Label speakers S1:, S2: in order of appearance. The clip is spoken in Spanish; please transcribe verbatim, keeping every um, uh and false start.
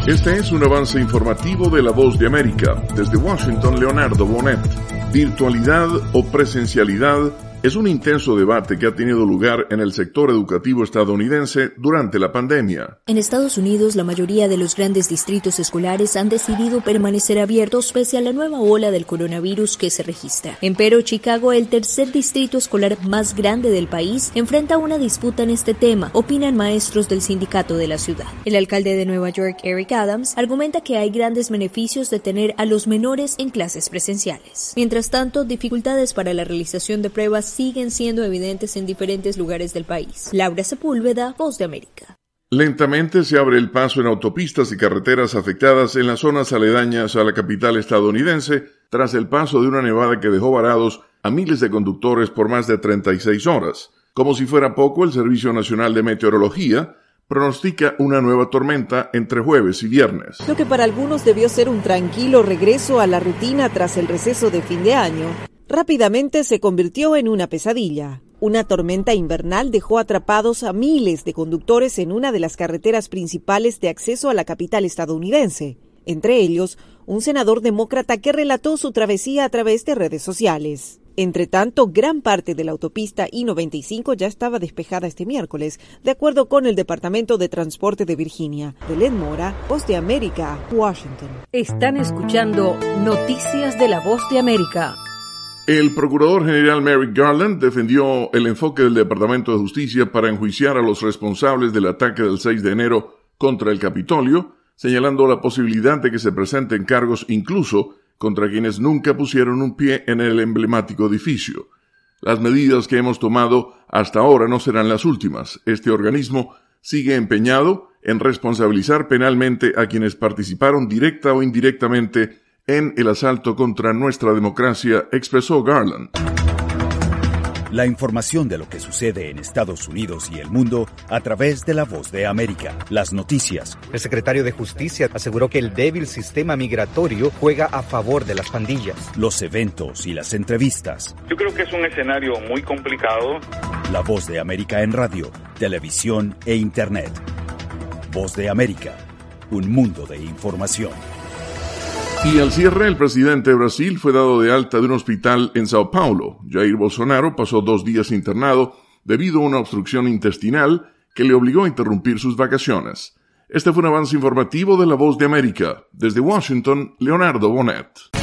S1: Este es un avance informativo de La Voz de América. Desde Washington, Leonardo Bonet. Virtualidad o presencialidad es un intenso debate que ha tenido lugar en el sector educativo estadounidense durante la pandemia.
S2: En Estados Unidos, la mayoría de los grandes distritos escolares han decidido permanecer abiertos pese a la nueva ola del coronavirus que se registra. Empero, Chicago, el tercer distrito escolar más grande del país, enfrenta una disputa en este tema, opinan maestros del sindicato de la ciudad. El alcalde de Nueva York, Eric Adams, argumenta que hay grandes beneficios de tener a los menores en clases presenciales. Mientras tanto, dificultades para la realización de pruebas siguen siendo evidentes en diferentes lugares del país. Laura Sepúlveda, Voz de América.
S1: Lentamente se abre el paso en autopistas y carreteras afectadas en las zonas aledañas a la capital estadounidense tras el paso de una nevada que dejó varados a miles de conductores por más de treinta y seis horas. Como si fuera poco, el Servicio Nacional de Meteorología pronostica una nueva tormenta entre jueves y viernes.
S3: Lo que para algunos debió ser un tranquilo regreso a la rutina tras el receso de fin de año, rápidamente se convirtió en una pesadilla. Una tormenta invernal dejó atrapados a miles de conductores en una de las carreteras principales de acceso a la capital estadounidense, entre ellos un senador demócrata que relató su travesía a través de redes sociales. Entre tanto, gran parte de la autopista I noventa y cinco ya estaba despejada este miércoles, de acuerdo con el Departamento de Transporte de Virginia. Belén Mora, Voz de América, Washington.
S4: Están escuchando Noticias de la Voz de América.
S1: El procurador general Merrick Garland defendió el enfoque del Departamento de Justicia para enjuiciar a los responsables del ataque del seis de enero contra el Capitolio, señalando la posibilidad de que se presenten cargos incluso contra quienes nunca pusieron un pie en el emblemático edificio. Las medidas que hemos tomado hasta ahora no serán las últimas. Este organismo sigue empeñado en responsabilizar penalmente a quienes participaron directa o indirectamente en el asalto contra nuestra democracia, expresó Garland.
S5: La información de lo que sucede en Estados Unidos y el mundo a través de La Voz de América. Las noticias.
S6: El secretario de Justicia aseguró que el débil sistema migratorio juega a favor de las pandillas.
S5: Los eventos y las entrevistas.
S7: Yo creo que es un escenario muy complicado.
S5: La Voz de América en radio, televisión e internet. Voz de América, un mundo de información.
S1: Y al cierre, el presidente de Brasil fue dado de alta de un hospital en Sao Paulo. Jair Bolsonaro pasó dos días internado debido a una obstrucción intestinal que le obligó a interrumpir sus vacaciones. Este fue un avance informativo de La Voz de América. Desde Washington, Leonardo Bonet.